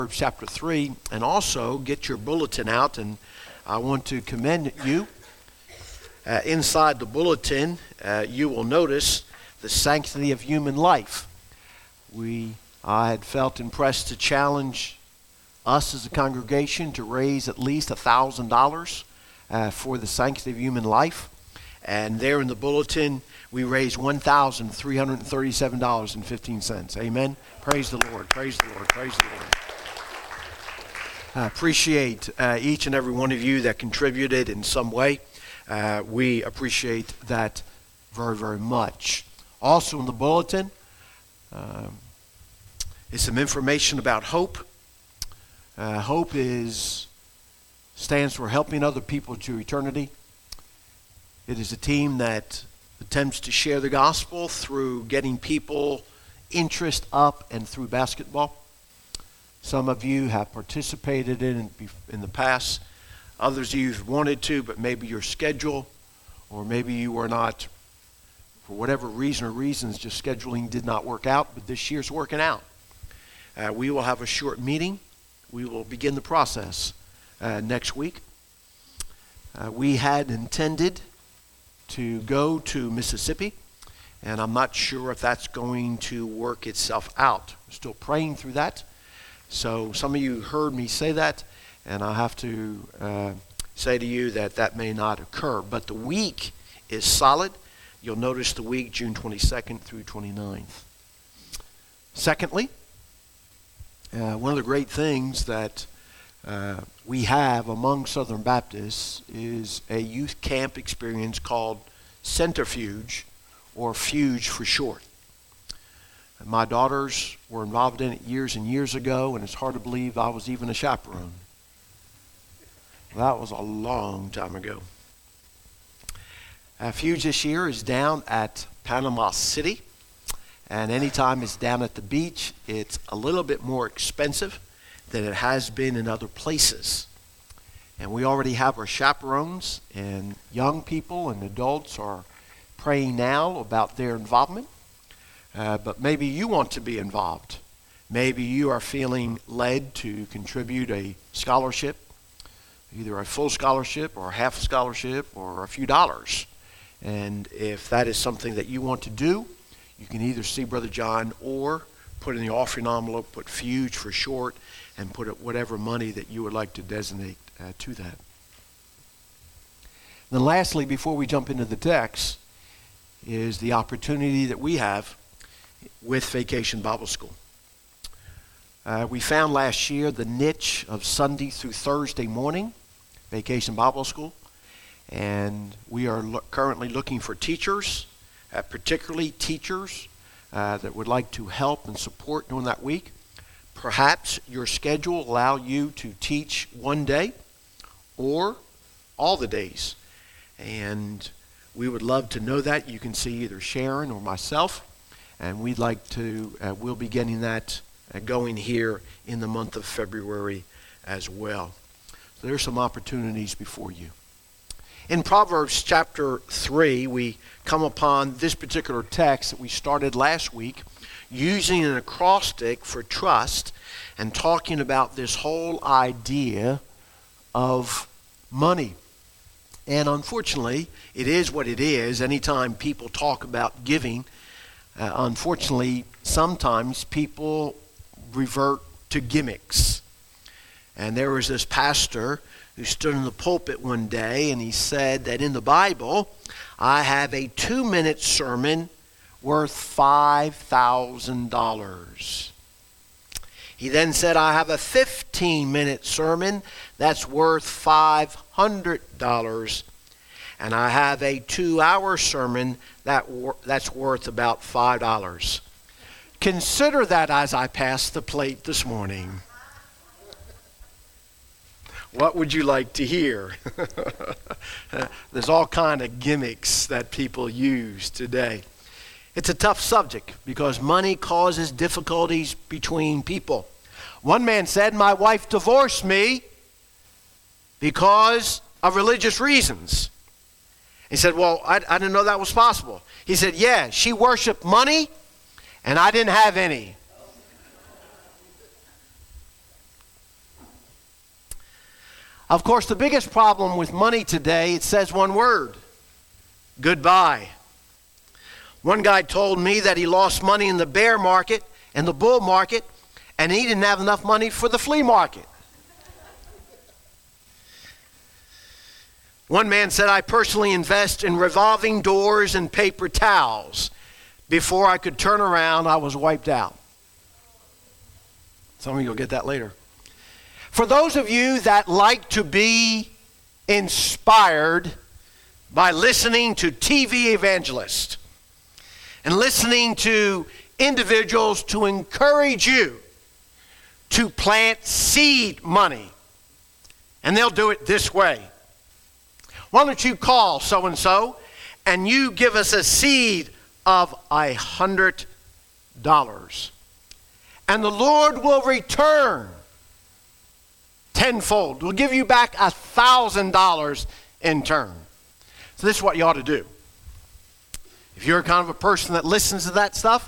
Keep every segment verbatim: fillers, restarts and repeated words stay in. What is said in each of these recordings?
Chapter three, and also get your bulletin out, and I want to commend you. Uh, inside the bulletin, uh, you will notice the sanctity of human life. We, I had felt impressed to challenge us as a congregation to raise at least one thousand dollars uh, for the sanctity of human life. And there in the bulletin, we raised one thousand three hundred thirty-seven dollars and fifteen cents. Amen. Praise the Lord. Praise the Lord. Praise the Lord. I appreciate uh, each and every one of you that contributed in some way. Uh, we appreciate that very, very much. Also in the bulletin um, is some information about Hope. Uh, Hope is stands for Helping Other People to Eternity. It is a team that attempts to share the gospel through getting people interest up and through basketball. Some of you have participated in it in the past. Others of you have wanted to, but maybe your schedule, or maybe you were not, for whatever reason or reasons, just scheduling did not work out, but this year's working out. Uh, we will have a short meeting. We will begin the process uh, next week. Uh, we had intended to go to Mississippi, and I'm not sure if that's going to work itself out. We're still praying through that. So some of you heard me say that, and I have to uh, say to you that that may not occur. But the week is solid. You'll notice the week, June twenty-second through twenty-ninth. Secondly, uh, one of the great things that uh, we have among Southern Baptists is a youth camp experience called Centrifuge, or Fuge for short. My daughters were involved in it years and years ago, and it's hard to believe I was even a chaperone. That was a long time ago. Uh, Fuge this year is down at Panama City, and anytime it's down at the beach, it's a little bit more expensive than it has been in other places. And we already have our chaperones, and young people and adults are praying now about their involvement. Uh, but maybe you want to be involved. Maybe you are feeling led to contribute a scholarship, either a full scholarship or a half scholarship or a few dollars. And if that is something that you want to do, you can either see Brother John or put in the offering envelope, put Fuge for short, and put it whatever money that you would like to designate uh, to that. And then lastly, before we jump into the text, is the opportunity that we have with Vacation Bible School. Uh, we found last year the niche of Sunday through Thursday morning Vacation Bible School, and we are lo- currently looking for teachers, uh, particularly teachers uh, that would like to help and support during that week. Perhaps your schedule will allow you to teach one day or all the days, and we would love to know that. You can see either Sharon or myself. And we'd like to, uh, we'll be getting that uh, going here in the month of February as well. So there's some opportunities before you. In Proverbs chapter three, we come upon this particular text that we started last week, using an acrostic for trust and talking about this whole idea of money. And unfortunately, it is what it is. Anytime people talk about giving, Uh, unfortunately, sometimes people revert to gimmicks. And there was this pastor who stood in the pulpit one day and he said that in the Bible, I have a two-minute sermon worth five thousand dollars. He then said, I have a fifteen-minute sermon that's worth five hundred dollars. And I have a two-hour sermon that wor- that's worth about five dollars. Consider that as I pass the plate this morning. What would you like to hear? There's all kind of gimmicks that people use today. It's a tough subject because money causes difficulties between people. One man said, my wife divorced me because of religious reasons. He said, well, I, I didn't know that was possible. He said, yeah, she worshiped money and I didn't have any. Of course, the biggest problem with money today, it says one word: goodbye. One guy told me that he lost money in the bear market and the bull market, and he didn't have enough money for the flea market. One man said, I personally invest in revolving doors and paper towels. Before I could turn around, I was wiped out. Some of you will get that later. For those of you that like to be inspired by listening to T V evangelists and listening to individuals to encourage you to plant seed money, and they'll do it this way. Why don't you call so-and-so and you give us a seed of a hundred dollars, and the Lord will return tenfold. We'll give you back a thousand dollars in turn. So this is what you ought to do. If you're kind of a person that listens to that stuff,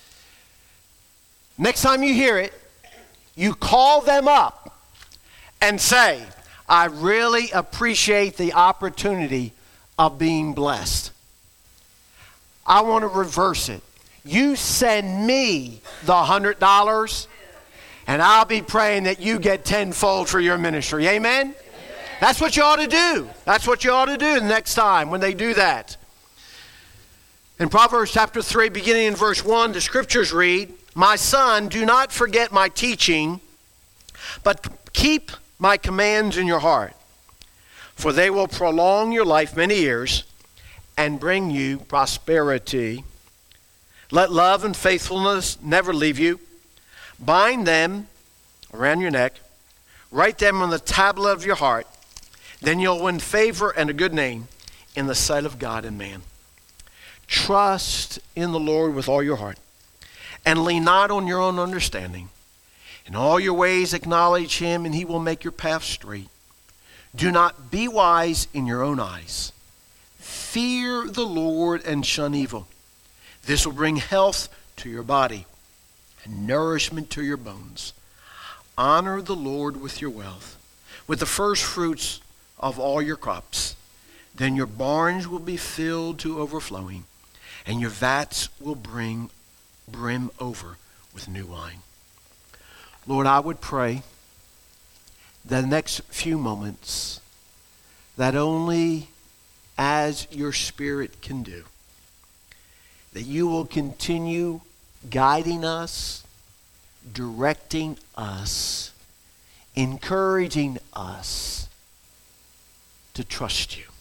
next time you hear it, you call them up and say, I really appreciate the opportunity of being blessed. I want to reverse it. You send me the one hundred dollars, and I'll be praying that you get tenfold for your ministry. Amen? Amen? That's what you ought to do. That's what you ought to do the next time when they do that. In Proverbs chapter three, beginning in verse one, the scriptures read, My son, do not forget my teaching, but keep my commands in your heart, for they will prolong your life many years and bring you prosperity. Let love and faithfulness never leave you. Bind them around your neck. Write them on the tablet of your heart. Then you'll win favor and a good name in the sight of God and man. Trust in the Lord with all your heart, and lean not on your own understanding. In all your ways acknowledge him, and he will make your path straight. Do not be wise in your own eyes. Fear the Lord and shun evil. This will bring health to your body and nourishment to your bones. Honor the Lord with your wealth, with the first fruits of all your crops. Then your barns will be filled to overflowing, and your vats will bring brim over with new wine. Lord, I would pray that the next few moments, that only as your Spirit can do, that you will continue guiding us, directing us, encouraging us to trust you.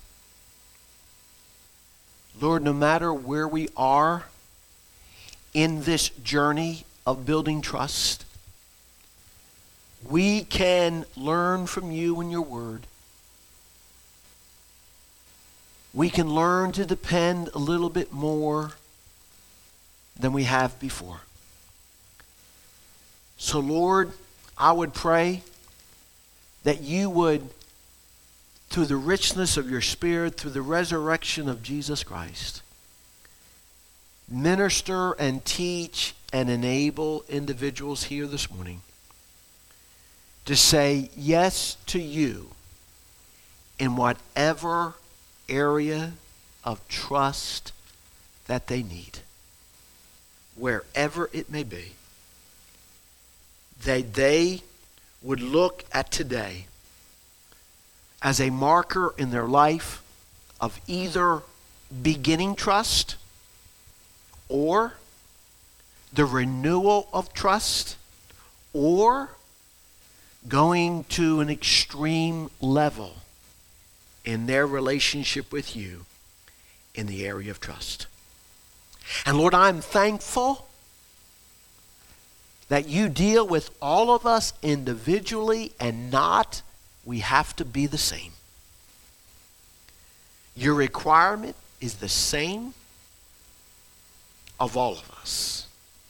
Lord, no matter where we are in this journey of building trust, we can learn from you and your word. We can learn to depend a little bit more than we have before. So, Lord, I would pray that you would, through the richness of your Spirit, through the resurrection of Jesus Christ, minister and teach and enable individuals here this morning to say yes to you in whatever area of trust that they need, wherever it may be. That they would look at today as a marker in their life of either beginning trust or the renewal of trust or going to an extreme level in their relationship with you in the area of trust. And Lord, I'm thankful that you deal with all of us individually and not we have to be the same. Your requirement is the same of all of us.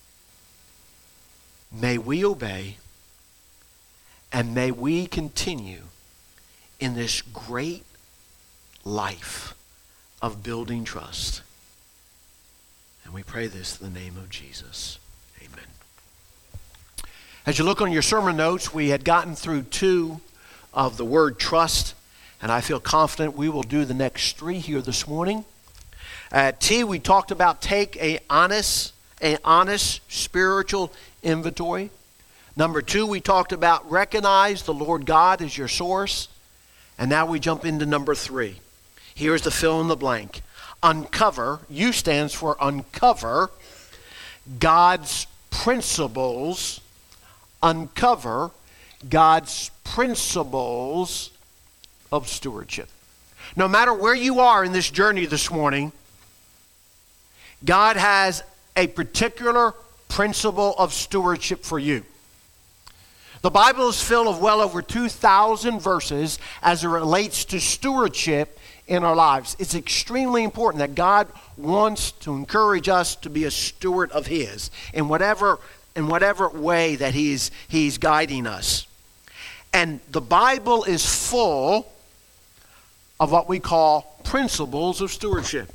May we obey, and may we continue in this great life of building trust. And we pray this in the name of Jesus. Amen. As you look on your sermon notes, we had gotten through two of the word trust, and I feel confident we will do the next three here this morning. At T, we talked about take a honest, a honest spiritual inventory. Number two, we talked about recognize the Lord God as your source. And now we jump into number three. Here's the fill in the blank. Uncover, U stands for uncover God's principles. Uncover God's principles of stewardship. No matter where you are in this journey this morning, God has a particular principle of stewardship for you. The Bible is filled of well over two thousand verses as it relates to stewardship in our lives. It's extremely important that God wants to encourage us to be a steward of His in whatever, in whatever way that He's, He's guiding us. And the Bible is full of what we call principles of stewardship.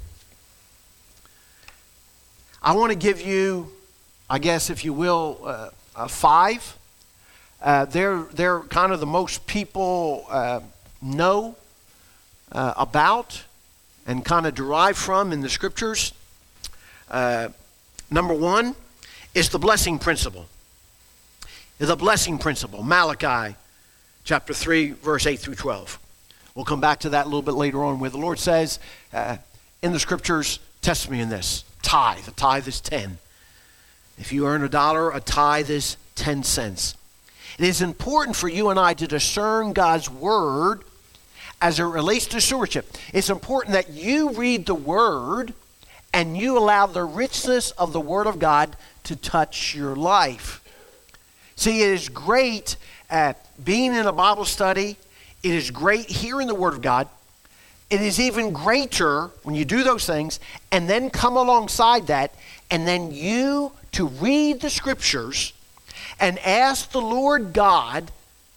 I want to give you, I guess, if you will, uh, uh, five. Uh, they're, they're kind of the most people uh, know uh, about and kind of derive from in the scriptures. Uh, number one is the blessing principle. The blessing principle, Malachi chapter three, verse eight through twelve. We'll come back to that a little bit later on, where the Lord says uh, in the scriptures, test me in this. Tithe. A tithe is ten. If you earn a dollar, a tithe is ten cents. It is important for you and I to discern God's word as it relates to stewardship. It's important that you read the word and you allow the richness of the word of God to touch your life. See, it is great at being in a Bible study. It is great hearing the word of God. It is even greater when you do those things and then come alongside that and then you to read the scriptures and ask the Lord God,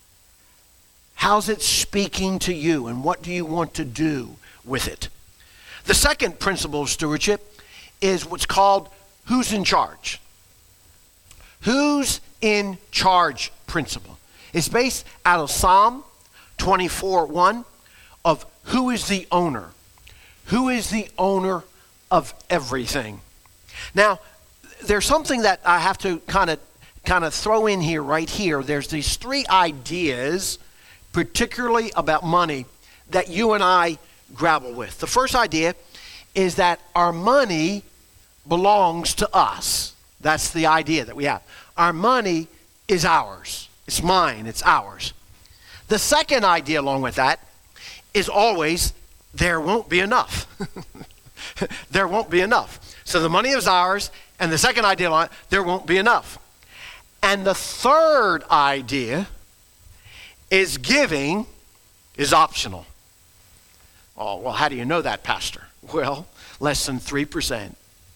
how's it speaking to you and what do you want to do with it? The second principle of stewardship is what's called who's in charge. Who's in charge principle. It's based out of Psalm twenty-four one of who is the owner. Who is the owner of everything? Now, there's something that I have to kind of kind of throw in here, right here. There's these three ideas, particularly about money, that you and I grapple with. The first idea is that our money belongs to us. That's the idea that we have. Our money is ours. It's mine. It's ours. The second idea along with that is always there won't be enough. There won't be enough. So the money is ours, and the second idea, there won't be enough. And the third idea is giving is optional. Oh, well, how do you know that, Pastor? Well, less than three percent.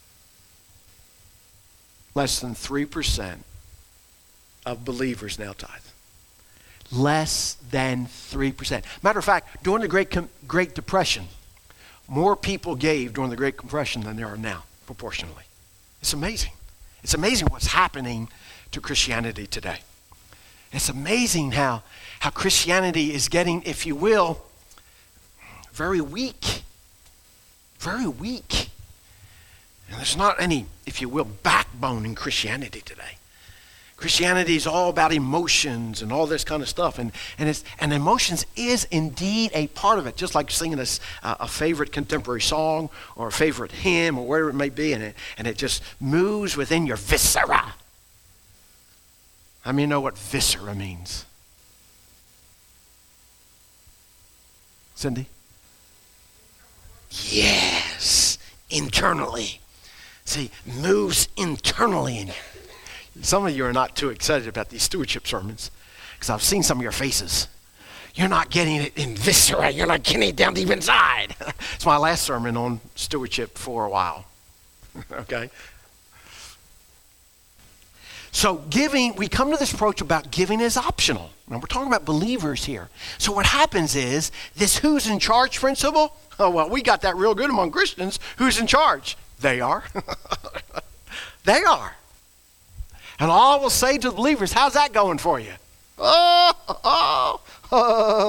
Less than three percent of believers now tithe. Less than three percent. Matter of fact, during the Great, Great Depression, more people gave during the Great Depression than there are now, proportionally. It's amazing. It's amazing what's happening to Christianity today. It's amazing how, how Christianity is getting, if you will, very weak. Very weak. And there's not any, if you will, backbone in Christianity today. Christianity is all about emotions and all this kind of stuff. And and it's and emotions is indeed a part of it, just like singing a, a favorite contemporary song or a favorite hymn or whatever it may be, and it, and it just moves within your viscera. I mean, you know what viscera means? Cindy? Yes, internally. See, moves internally in you. Some of you are not too excited about these stewardship sermons because I've seen some of your faces. You're not getting it in viscera. You're not getting it down deep inside. It's my last sermon on stewardship for a while. Okay? So giving, we come to this approach about giving is optional. Now we're talking about believers here. So what happens is this who's in charge principle, oh well, we got that real good among Christians. Who's in charge? They are. They are. And all I will say to the believers, how's that going for you? Oh, oh,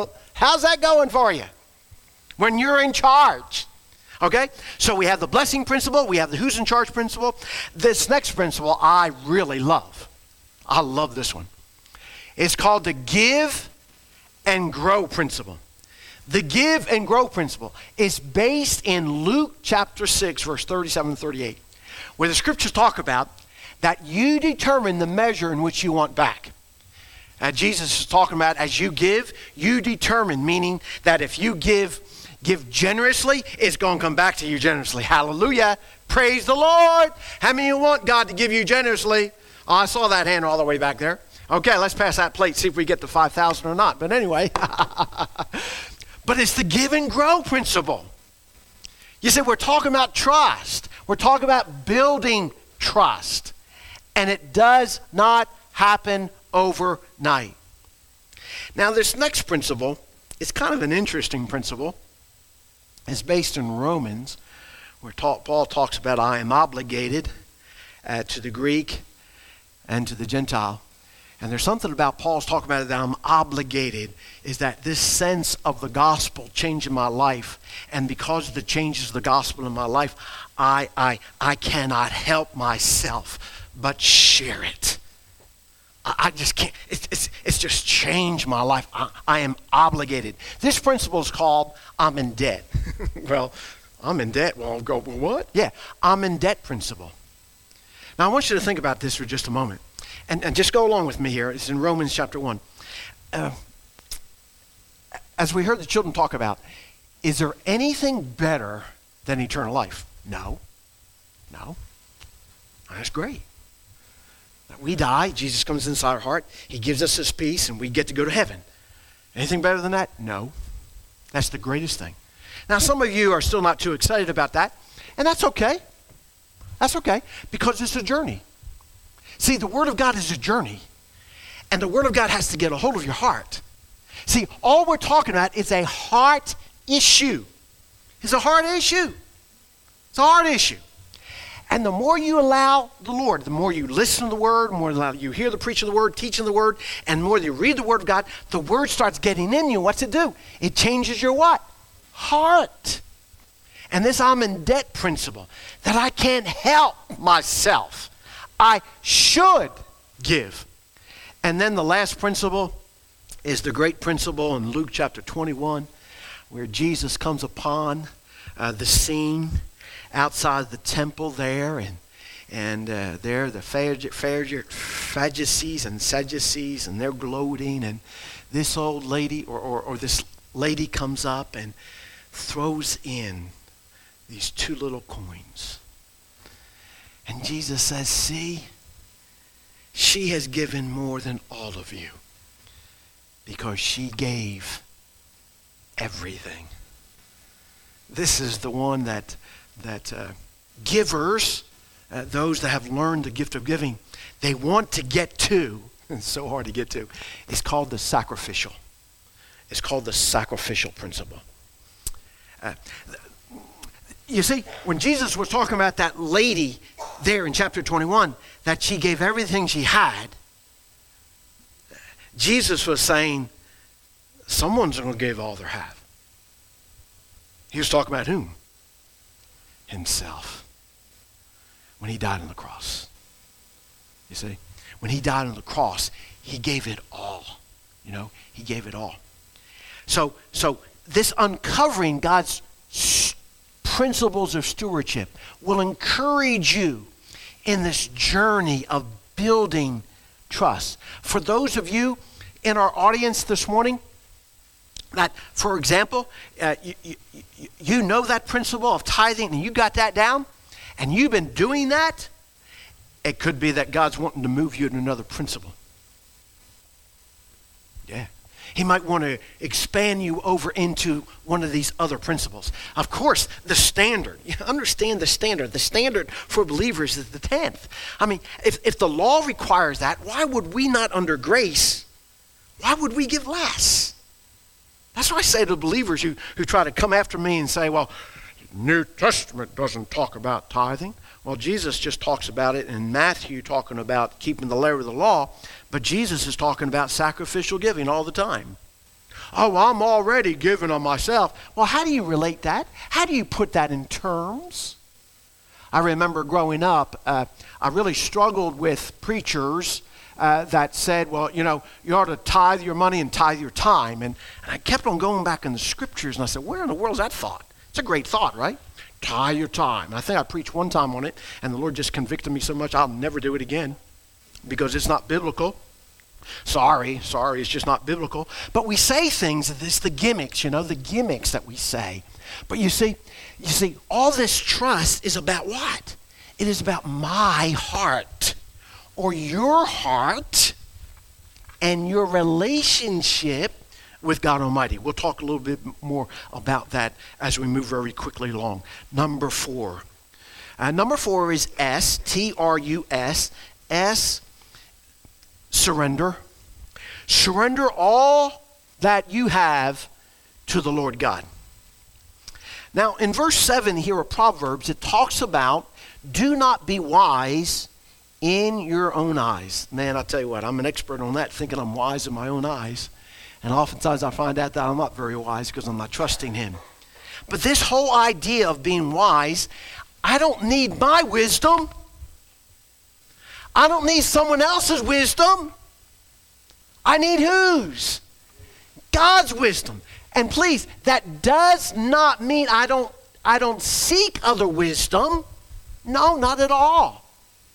How's that going for you? When you're in charge. Okay? So we have the blessing principle. We have the who's in charge principle. This next principle I really love. I love this one. It's called the give and grow principle. The give and grow principle is based in Luke chapter six, verse thirty-seven and thirty-eight, where the scriptures talk about that you determine the measure in which you want back. Uh, Jesus is talking about as you give, you determine, meaning that if you give, give generously, it's going to come back to you generously. Hallelujah. Praise the Lord. How many of you want God to give you generously? Oh, I saw that hand all the way back there. Okay, let's pass that plate, see if we get to five thousand or not. But anyway, but it's the give and grow principle. You see, we're talking about trust. We're talking about building trust. And it does not happen overnight. Now, this next principle is kind of an interesting principle. It's based in Romans, where Paul talks about I am obligated uh, to the Greek and to the Gentile. And there's something about Paul's talking about it that I'm obligated, is that this sense of the gospel changing my life. And because of the changes of the gospel in my life, I, I, I cannot help myself but share it. I, I just can't. It's, it's, it's just changed my life. I, I am obligated. This principle is called I'm in debt. Well, I'm in debt. Well, I'll go, well, what? Yeah, I'm in debt principle. Now, I want you to think about this for just a moment. And, and just go along with me here. It's in Romans chapter one. Uh, as we heard the children talk about, is there anything better than eternal life? No. No. That's great. We die, Jesus comes inside our heart, he gives us his peace, and we get to go to heaven. Anything better than that? No. That's the greatest thing. Now, some of you are still not too excited about that, and that's okay. That's okay, because it's a journey. See, the Word of God is a journey, and the Word of God has to get a hold of your heart. See, all we're talking about is a heart issue. It's a heart issue. It's a heart issue. And the more you allow the Lord, the more you listen to the Word, the more you hear the preaching of the Word, teaching the Word, and the more you read the Word of God, the Word starts getting in you. What's it do? It changes your what? Heart. And this I'm in debt principle, that I can't help myself. I should give. And then the last principle is the great principle in Luke chapter twenty-one, where Jesus comes upon uh, the scene outside the temple there, and and uh, there the Pharisees and Sadducees, and they're gloating, and this old lady or, or, or this lady comes up and throws in these two little coins. And Jesus says, see, she has given more than all of you because she gave everything. This is the one that that uh, givers, uh, those that have learned the gift of giving, they want to get to. It's so hard to get to. It's called the sacrificial. It's called the sacrificial principle. Uh, you see, when Jesus was talking about that lady there in chapter twenty-one, that she gave everything she had, Jesus was saying, someone's going to give all they have. He was talking about whom? Himself. When he died on the cross. You see? When he died on the cross, he gave it all. You know, he gave it all. So, so this uncovering God's principles of stewardship will encourage you in this journey of building trust. For those of you in our audience this morning, that, for example, uh, you, you, you know that principle of tithing and you got that down and you've been doing that, it could be that God's wanting to move you to another principle. Yeah. He might want to expand you over into one of these other principles. Of course, the standard. You understand the standard. The standard for believers is the tenth. I mean, if, if the law requires that, why would we not under grace, why would we give less? That's what I say to believers who, who try to come after me and say, well, New Testament doesn't talk about tithing. Well, Jesus just talks about it in Matthew, talking about keeping the letter of the law, but Jesus is talking about sacrificial giving all the time. Oh, I'm already giving of myself. Well, how do you relate that? How do you put that in terms? I remember growing up, uh, I really struggled with preachers uh, that said, well, you know, you ought to tithe your money and tithe your time. And, and I kept on going back in the scriptures, and I said, where in the world is that thought? It's a great thought, right? Tithe your time. And I think I preached one time on it, and the Lord just convicted me so much, I'll never do it again because it's not biblical. Sorry, sorry, it's just not biblical. But we say things, it's the gimmicks, you know, the gimmicks that we say. But you see, you see, all this trust is about what? It is about my heart or your heart and your relationship with God Almighty. We'll talk a little bit more about that as we move very quickly along. Number four. Uh, number four is S, T R U S, S, surrender. Surrender all that you have to the Lord God. Now, in verse seven here of Proverbs, it talks about, do not be wise in your own eyes. Man, I tell you what, I'm an expert on that, thinking I'm wise in my own eyes. And oftentimes I find out that I'm not very wise because I'm not trusting him. But this whole idea of being wise, I don't need my wisdom. I don't need someone else's wisdom. I need whose? God's wisdom. And please, that does not mean I don't I don't seek other wisdom. No, not at all.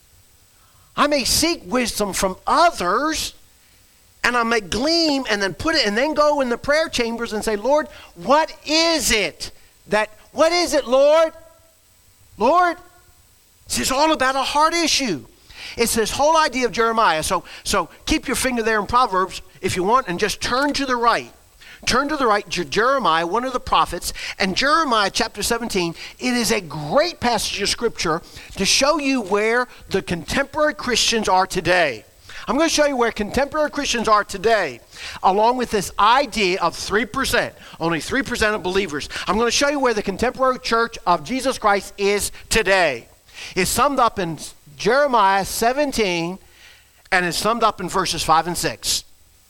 I may seek wisdom from others, and I may glean and then put it and then go in the prayer chambers and say, Lord, what is it that what is it, Lord? Lord, this is all about a heart issue. It's this whole idea of Jeremiah. So, so keep your finger there in Proverbs if you want, and just turn to the right. Turn to the right, Jeremiah, one of the prophets, and Jeremiah chapter seventeen. It is a great passage of scripture to show you where the contemporary Christians are today. I'm going to show you where contemporary Christians are today, along with this idea of three percent. Only three percent of believers. I'm going to show you where the contemporary church of Jesus Christ is today. It's summed up in Jeremiah seventeen, and it's summed up in verses five and six.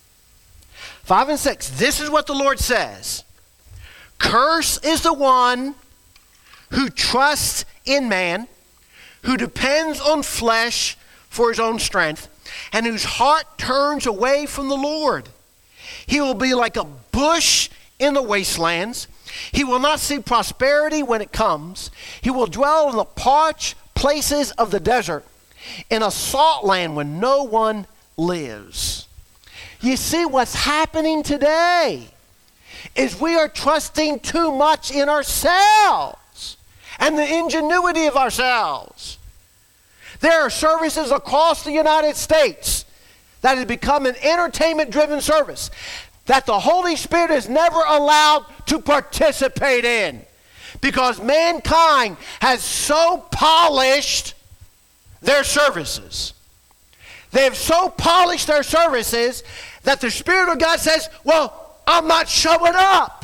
five and six, this is what the Lord says. Curse is the one who trusts in man, who depends on flesh for his own strength, and whose heart turns away from the Lord. He will be like a bush in the wastelands. He will not see prosperity when it comes. He will dwell in the parched places of the desert, in a salt land where no one lives. You see, what's happening today is we are trusting too much in ourselves and the ingenuity of ourselves. There are services across the United States that have become an entertainment-driven service that the Holy Spirit is never allowed to participate in because mankind has so polished their services. They have so polished their services that the Spirit of God says, well, I'm not showing up.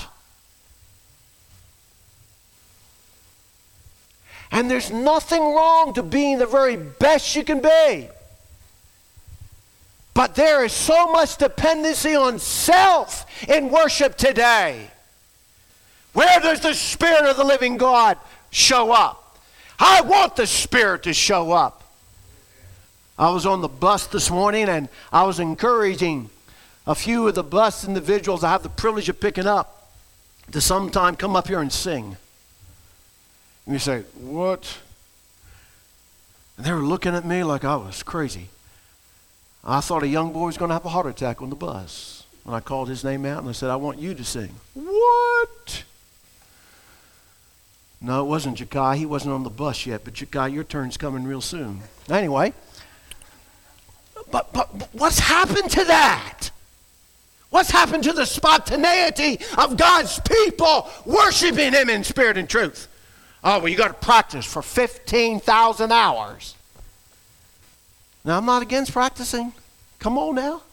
And there's nothing wrong to being the very best you can be. But there is so much dependency on self in worship today. Where does the Spirit of the living God show up? I want the Spirit to show up. I was on the bus this morning, and I was encouraging a few of the bus individuals I have the privilege of picking up to sometime come up here and sing. And you say, what? And they were looking at me like I was crazy. I thought a young boy was going to have a heart attack on the bus. And I called his name out and I said, I want you to sing. What? No, it wasn't Jakai. He wasn't on the bus yet. But Jakai, your turn's coming real soon. Anyway. But, but what's happened to that? What's happened to the spontaneity of God's people worshiping Him in spirit and truth? Oh, well, you got to practice for fifteen thousand hours. Now, I'm not against practicing. Come on now.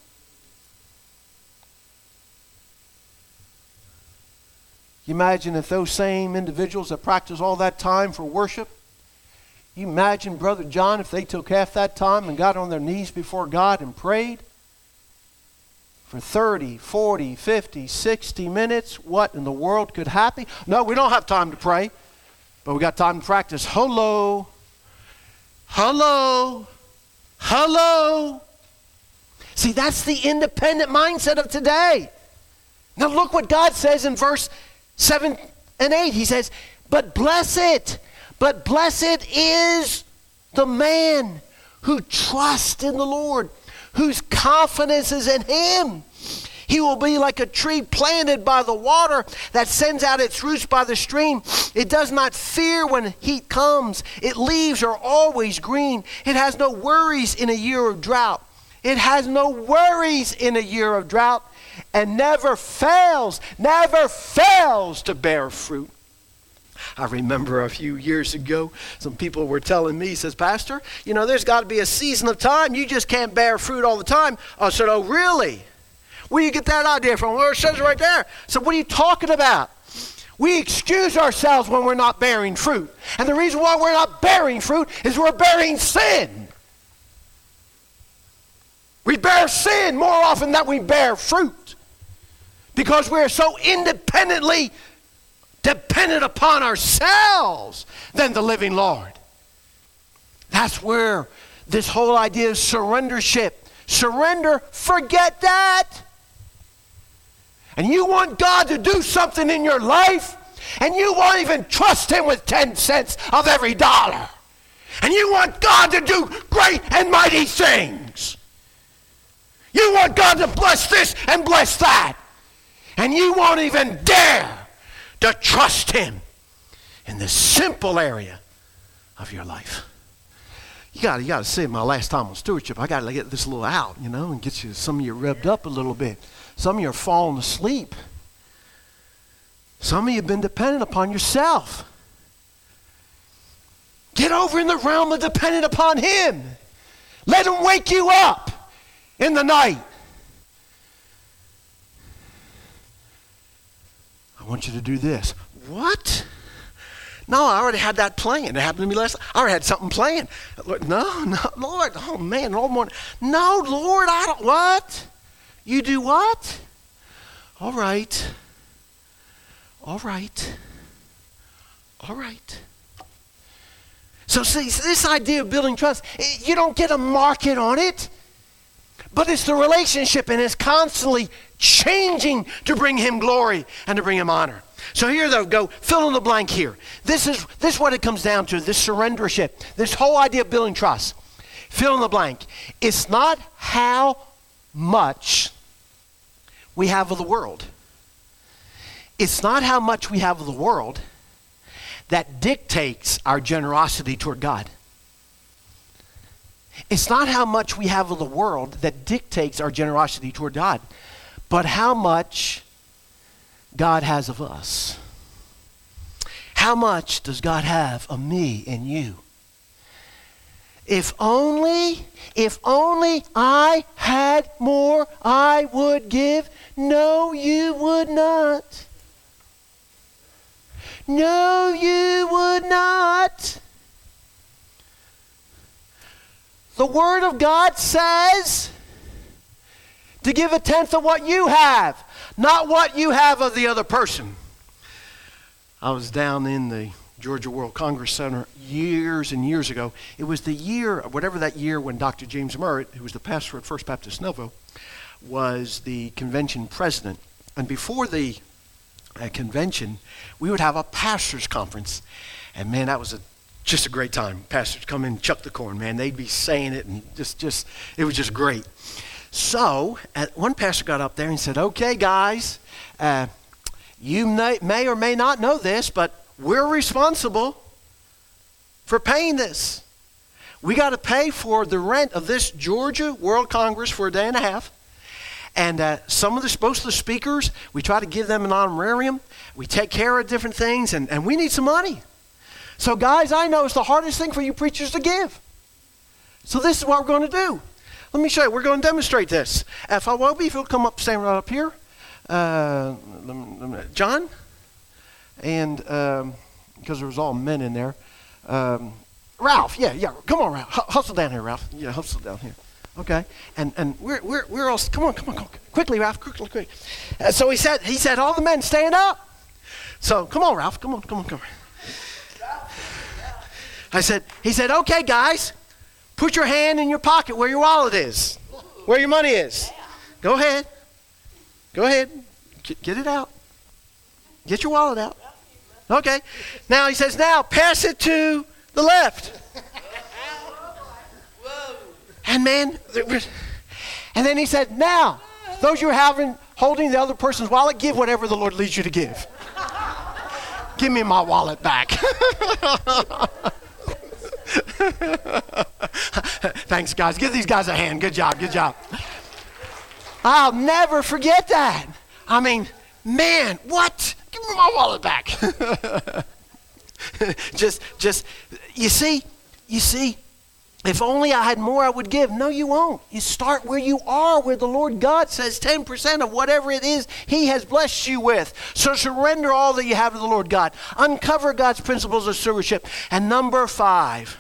You imagine if those same individuals that practice all that time for worship, you imagine, Brother John, if they took half that time and got on their knees before God and prayed for thirty, forty, fifty, sixty minutes. What in the world could happen? No, we don't have time to pray, but we got time to practice. Hello, hello, hello. See, that's the independent mindset of today. Now look what God says in verse seven and eight. He says, but blessed, but blessed is the man who trusts in the Lord, whose confidence is in him. He will be like a tree planted by the water that sends out its roots by the stream. It does not fear when heat comes. Its leaves are always green. It has no worries in a year of drought. It has no worries in a year of drought, and never fails, never fails to bear fruit. I remember a few years ago, some people were telling me, he says, Pastor, you know, there's got to be a season of time. You just can't bear fruit all the time. I said, oh, really? Where do you get that idea from? Well, it says it right there. So what are you talking about? We excuse ourselves when we're not bearing fruit. And the reason why we're not bearing fruit is we're bearing sin. We bear sin more often than we bear fruit because we're so independently dependent upon ourselves than the living Lord. That's where this whole idea of surrendership. Surrender, forget that. And you want God to do something in your life, and you won't even trust him with ten cents of every dollar. And you want God to do great and mighty things. You want God to bless this and bless that. And you won't even dare to trust him in the simple area of your life. You got you got to see my last time on stewardship. I got to get this a little out, you know, and get you some of you revved up a little bit. Some of you are falling asleep. Some of you have been dependent upon yourself. Get over in the realm of dependent upon him. Let him wake you up in the night. I want you to do this. What? No, I already had that playing. It happened to me last night. I already had something playing. Lord, no, no, Lord. Oh, man, all morning. No, Lord, I don't. What? You do what? All right. All right. All right. So see, this idea of building trust, you don't get a market on it. But it's the relationship, and it's constantly changing to bring him glory and to bring him honor. So here, though, go fill in the blank here. This is this is what it comes down to, this surrendership, this whole idea of building trust. Fill in the blank. It's not how much we have of the world. It's not how much we have of the world that dictates our generosity toward God. It's not how much we have of the world that dictates our generosity toward God, but how much God has of us. How much does God have of me and you? If only, if only I had more, I would give. No, you would not. No, you would not. The Word of God says to give a tenth of what you have, not what you have of the other person. I was down in the Georgia World Congress Center years and years ago. It was the year, whatever that year, when Doctor James Merritt, who was the pastor at First Baptist Novo, was the convention president. And before the uh, convention, we would have a pastor's conference. And man, that was a just a great time. Pastors come in and chuck the corn, man. They'd be saying it, and just, just it was just great. So uh, one pastor got up there and said, okay, guys, uh, you may, may or may not know this, but we're responsible for paying this. We got to pay for the rent of this Georgia World Congress for a day and a half. And uh, some of the, most of the speakers, we try to give them an honorarium. We take care of different things, and, and we need some money. So guys, I know it's the hardest thing for you preachers to give. So this is what we're going to do. Let me show you. We're going to demonstrate this. If I will be, if you'll come up, stand right up here. Uh, John, and um, because there was all men in there. Um, Ralph, yeah, yeah. Come on, Ralph. H- hustle down here, Ralph. Yeah, hustle down here. Okay, and and we're we're we're all come on, come on, come on, quickly, Ralph, quickly, quickly. Uh, so he said he said all the men stand up. So come on, Ralph, come on, come on, come on. I said he said okay, guys, put your hand in your pocket where your wallet is, where your money is. Go ahead, go ahead, get, get it out. Get your wallet out. Okay. Now he says now pass it to the left. And man, and then he said, now, those you are having, holding the other person's wallet, give whatever the Lord leads you to give. Give me my wallet back. Thanks, guys. Give these guys a hand. Good job, good job. I'll never forget that. I mean, man, what? Give me my wallet back. just, just, you see, you see, if only I had more, I would give. No, you won't. You start where you are, where the Lord God says ten percent of whatever it is He has blessed you with. So surrender all that you have to the Lord God. Uncover God's principles of stewardship. And number five,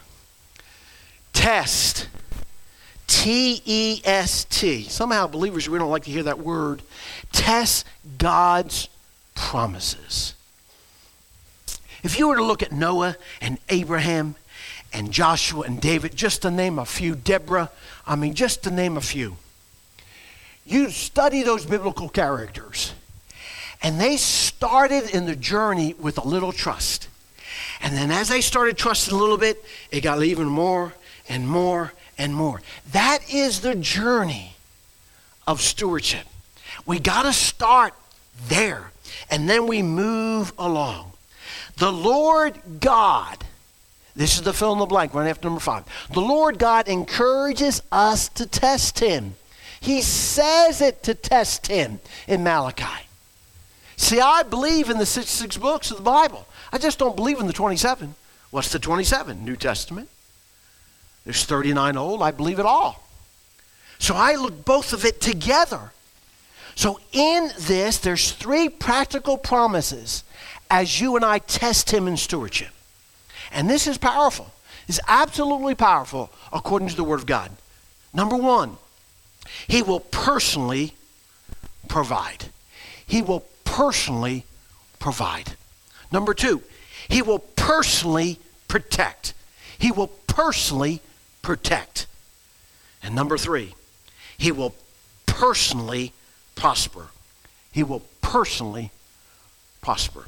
test. T E S T. Somehow believers, we don't like to hear that word. Test God's promises. If you were to look at Noah and Abraham and Joshua and David, just to name a few, Deborah, I mean, just to name a few. You study those biblical characters, and they started in the journey with a little trust. And then as they started trusting a little bit, it got even more and more and more. That is the journey of stewardship. We got to start there, and then we move along. The Lord God, this is the fill in the blank, right after number five. The Lord God encourages us to test Him. He says it to test Him in Malachi. See, I believe in the sixty-six books of the Bible. I just don't believe in the twenty-seven. What's the twenty-seven? New Testament. There's thirty-nine old. I believe it all. So I look both of it together. So in this, there's three practical promises as you and I test Him in stewardship. And this is powerful. It's absolutely powerful according to the Word of God. Number one, He will personally provide. He will personally provide. Number two, He will personally protect. He will personally protect. And number three, He will personally prosper. He will personally prosper.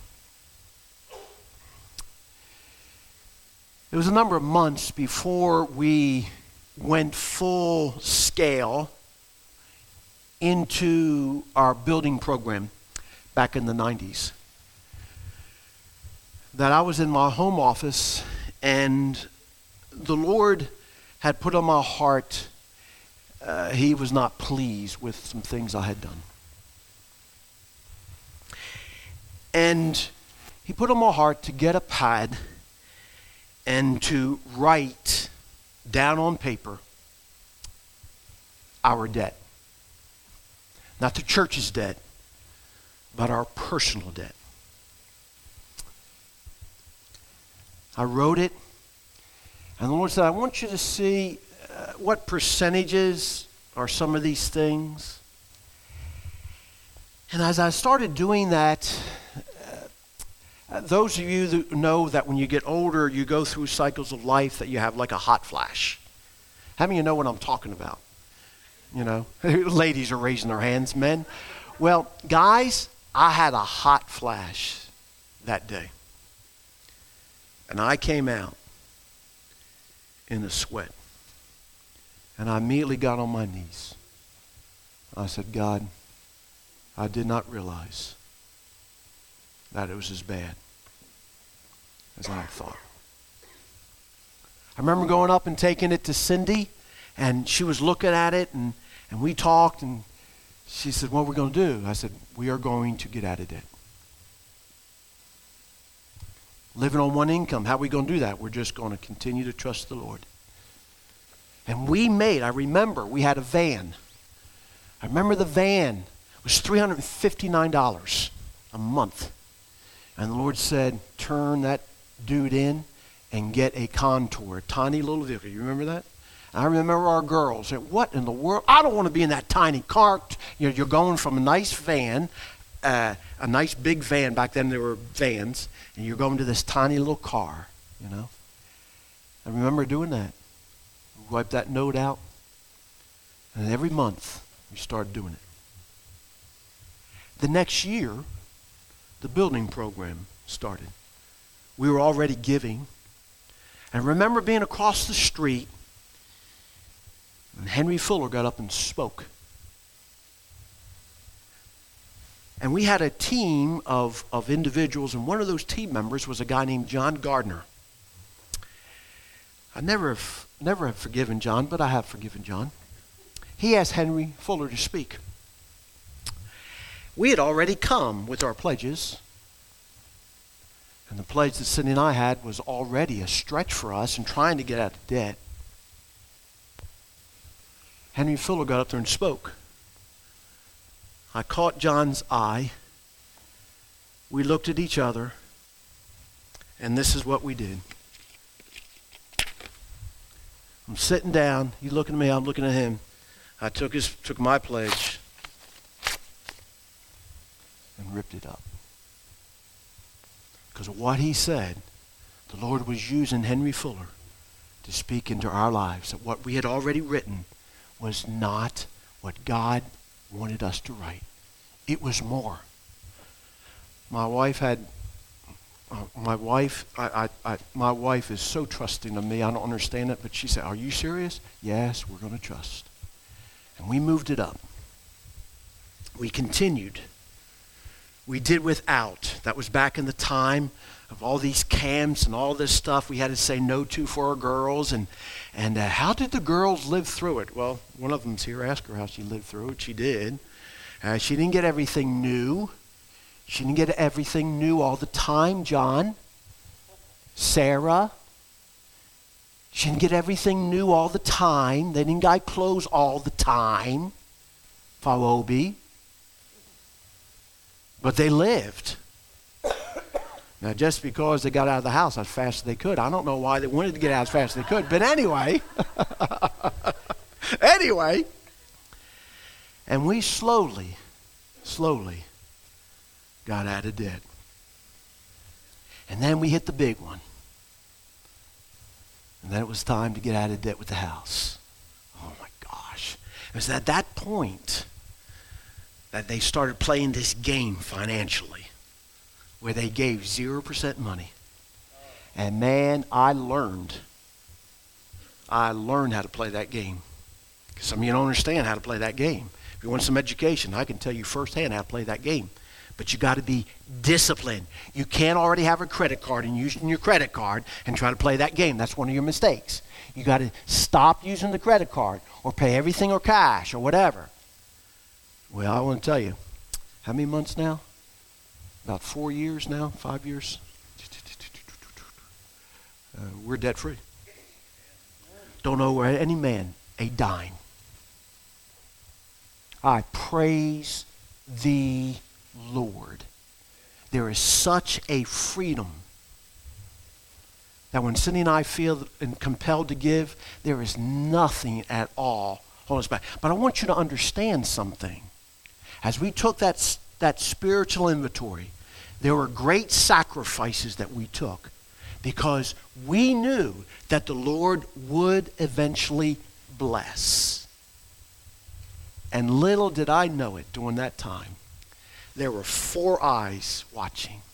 It was a number of months before we went full scale into our building program back in the nineties that I was in my home office, and the Lord had put on my heart, uh, He was not pleased with some things I had done. And He put on my heart to get a pad and to write down on paper our debt. Not the church's debt, but our personal debt. I wrote it, and the Lord said, I want you to see uh, what percentages are some of these things. And as I started doing that, Uh, those of you that know that when you get older, you go through cycles of life that you have like a hot flash. How many of you know what I'm talking about? You know, ladies are raising their hands, men. Well, guys, I had a hot flash that day. And I came out in a sweat. And I immediately got on my knees. I said, God, I did not realize that it was as bad as I thought. I remember going up and taking it to Cindy, and she was looking at it, and, and we talked, and she said, what are we going to do? I said, we are going to get out of debt. Living on one income, how are we going to do that? We're just going to continue to trust the Lord. And we made, I remember, we had a van. I remember the van was three hundred fifty-nine dollars a month. And the Lord said, turn that dude in and get a Contour, a tiny little vehicle. You remember that? I remember our girls said, what in the world? I don't want to be in that tiny car. You know, you're going from a nice van, uh, a nice big van. Back then there were vans. And you're going to this tiny little car, you know. I remember doing that. We wiped that note out. And every month, we started doing it. The next year, the building program started. We were already giving. And I remember being across the street, and Henry Fuller got up and spoke. And we had a team of, of individuals, and one of those team members was a guy named John Gardner. I never have, never have forgiven John, but I have forgiven John. He asked Henry Fuller to speak. We had already come with our pledges, and the pledge that Cindy and I had was already a stretch for us in trying to get out of debt. Henry Fuller got up there and spoke. I caught John's eye. We looked at each other, and this is what we did. I'm sitting down. He's looking at me. I'm looking at him. I took his, took my pledge and ripped it up. Because of what he said, the Lord was using Henry Fuller to speak into our lives. That what we had already written was not what God wanted us to write. It was more. My wife had, uh, my wife, I, I, I, my wife is so trusting of me. I don't understand it, but she said, "Are you serious?" Yes, we're going to trust. And we moved it up. We continued. We did without. That was back in the time of all these camps and all this stuff we had to say no to for our girls. And, and uh, how did the girls live through it? Well, one of them's here. Ask her how she lived through it. She did. Uh, she didn't get everything new. She didn't get everything new all the time, John. Sarah. She didn't get everything new all the time. They didn't buy clothes all the time. Fawobi. But they lived. Now, just because they got out of the house as fast as they could, I don't know why they wanted to get out as fast as they could. But anyway, anyway, and we slowly, slowly got out of debt. And then we hit the big one. And then it was time to get out of debt with the house. Oh my gosh. It was at that point that they started playing this game financially where they gave zero percent money. And man, I learned. I learned how to play that game. Because some of you don't understand how to play that game. If you want some education, I can tell you firsthand how to play that game. But you got to be disciplined. You can't already have a credit card and using your credit card and try to play that game. That's one of your mistakes. You got to stop using the credit card or pay everything or cash or whatever. Well, I want to tell you, how many months now? About four years now, five years. Uh, we're debt free. Don't owe any man a dime. I praise thee, Lord. There is such a freedom that when Cindy and I feel compelled to give, there is nothing at all holding us back. But I want you to understand something. As we took that, that spiritual inventory, there were great sacrifices that we took because we knew that the Lord would eventually bless. And little did I know it during that time. There were four eyes watching.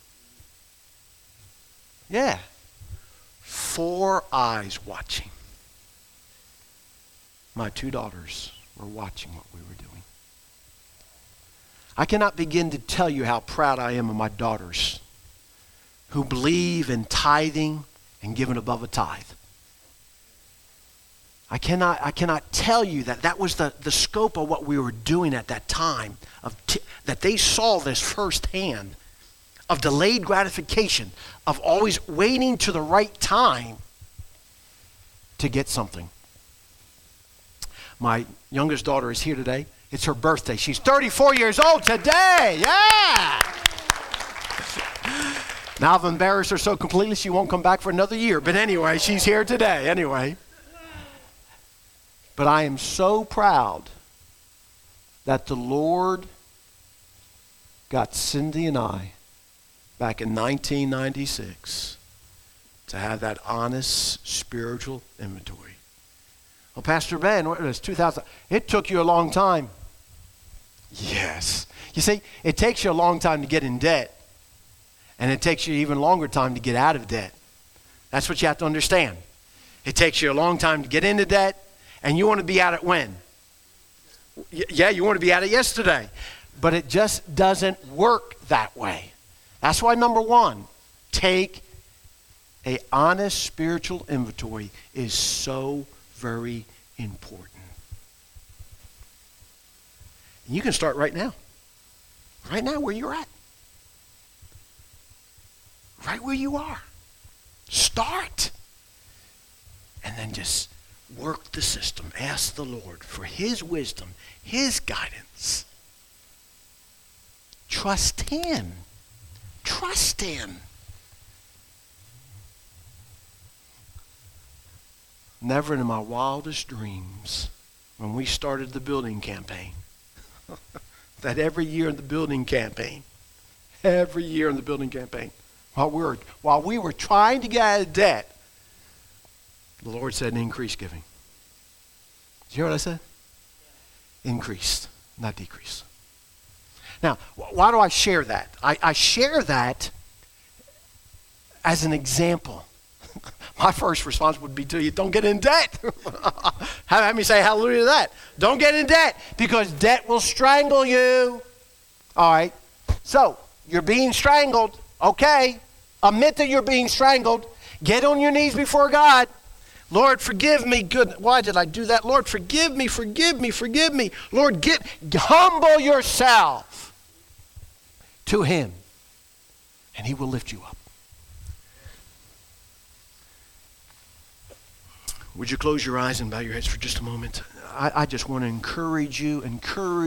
Yeah. Four eyes watching. My two daughters were watching what we were doing. I cannot begin to tell you how proud I am of my daughters who believe in tithing and giving above a tithe. I cannot, I cannot tell you that that was the, the scope of what we were doing at that time, of t- that they saw this firsthand, of delayed gratification, of always waiting to the right time to get something. My youngest daughter is here today. It's her birthday. She's thirty-four years old today. Yeah! Now I've embarrassed her so completely she won't come back for another year. But anyway, she's here today. Anyway. But I am so proud that the Lord got Cindy and I back in nineteen ninety-six to have that honest spiritual inventory. Well, Pastor Ben, what was two thousand? It took you a long time. Yes. You see, it takes you a long time to get in debt. And it takes you even longer time to get out of debt. That's what you have to understand. It takes you a long time to get into debt, and you want to be out it when? Yeah, you want to be out it yesterday. But it just doesn't work that way. That's why, number one, take a honest spiritual inventory is so very important. And you can start right now. Right now where you're at. Right where you are. Start. And then just work the system. Ask the Lord for His wisdom, His guidance. Trust Him. Trust Him. Never in my wildest dreams, when we started the building campaign, that every year in the building campaign, every year in the building campaign, while we were, while we were trying to get out of debt, the Lord said increase giving. Did you hear what I said? Increased, not decreased. Now, why do I share that? I, I share that as an example. My first response would be to you, don't get in debt. Have me say hallelujah to that. Don't get in debt, because debt will strangle you. All right. So, you're being strangled. Okay. Admit that you're being strangled. Get on your knees before God. Lord, forgive me. Good. Why did I do that? Lord, forgive me, forgive me, forgive me. Lord, get humble yourself to Him, and He will lift you up. Would you close your eyes and bow your heads for just a moment? I, I just want to encourage you, encourage